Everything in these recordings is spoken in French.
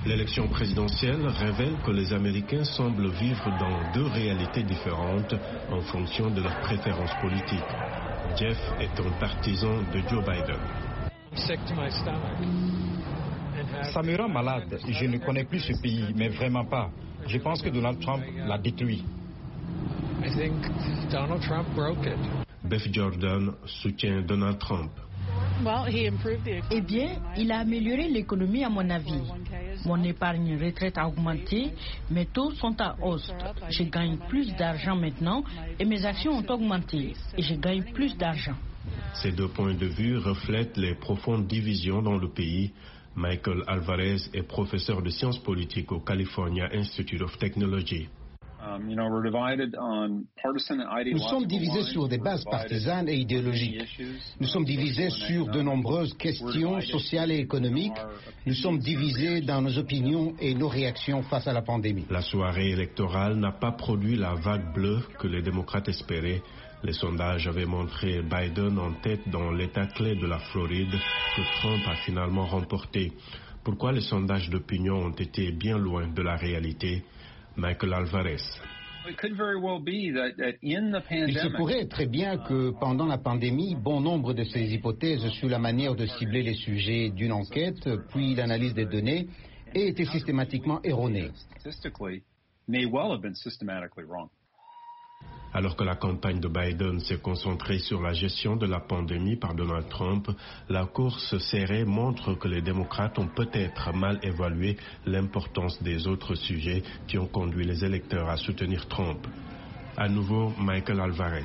L'élection présidentielle révèle que les Américains semblent vivre dans deux réalités différentes en fonction de leurs préférences politiques. Jeff est un partisan de Joe Biden. Ça me rend malade. Je ne connais plus ce pays, mais vraiment pas. Je pense que Donald Trump l'a détruit. Beth Jordan soutient Donald Trump. Eh bien, il a amélioré l'économie à mon avis. Mon épargne retraite a augmenté, mes taux sont à hausse. Je gagne plus d'argent maintenant et mes actions ont augmenté et je gagne plus d'argent. Ces deux points de vue reflètent les profondes divisions dans le pays. Michael Alvarez est professeur de sciences politiques au California Institute of Technology. Nous sommes divisés sur des bases partisanes et idéologiques. Nous sommes divisés sur de nombreuses questions sociales et économiques. Nous sommes divisés dans nos opinions et nos réactions face à la pandémie. La soirée électorale n'a pas produit la vague bleue que les démocrates espéraient. Les sondages avaient montré Biden en tête dans l'État clé de la Floride que Trump a finalement remporté. Pourquoi les sondages d'opinion ont été bien loin de la réalité? Michael Alvarez. Il se pourrait très bien que pendant la pandémie, bon nombre de ces hypothèses sur la manière de cibler les sujets d'une enquête, puis l'analyse des données, aient été systématiquement erronées. Alors que la campagne de Biden s'est concentrée sur la gestion de la pandémie par Donald Trump, la course serrée montre que les démocrates ont peut-être mal évalué l'importance des autres sujets qui ont conduit les électeurs à soutenir Trump. À nouveau, Michael Alvarez.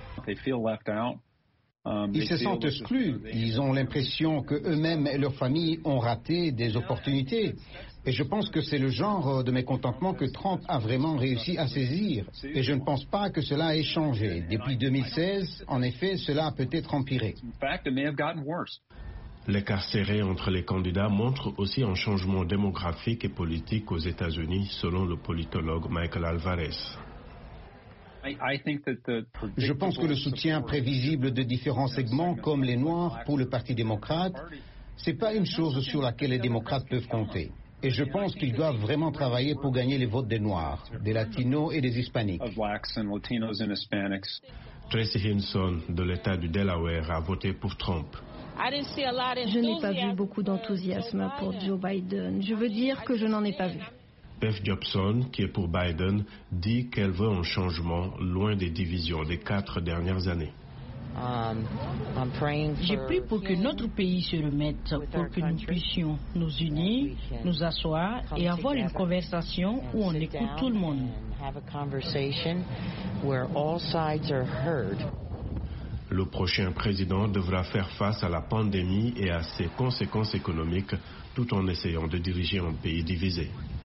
Ils se sentent exclus. Ils ont l'impression qu'eux-mêmes et leurs familles ont raté des opportunités. Et je pense que c'est le genre de mécontentement que Trump a vraiment réussi à saisir. Et je ne pense pas que cela ait changé. Depuis 2016, en effet, cela a peut-être empiré. L'écart serré entre les candidats montre aussi un changement démographique et politique aux États-Unis, selon le politologue Michael Alvarez. Je pense que le soutien prévisible de différents segments, comme les Noirs, pour le Parti démocrate, ce n'est pas une chose sur laquelle les démocrates peuvent compter. Et je pense qu'ils doivent vraiment travailler pour gagner les votes des Noirs, des Latinos et des Hispaniques. Tracy Hinson, de l'État du Delaware, a voté pour Trump. Je n'ai pas vu beaucoup d'enthousiasme pour Joe Biden. Je veux dire que je n'en ai pas vu. Beth Jobson, qui est pour Biden, dit qu'elle veut un changement loin des divisions des 4 dernières années. J'ai prié pour que notre pays se remette, pour que nous puissions nous unir, nous asseoir et avoir une conversation où on écoute tout le monde. Le prochain président devra faire face à la pandémie et à ses conséquences économiques tout en essayant de diriger un pays divisé.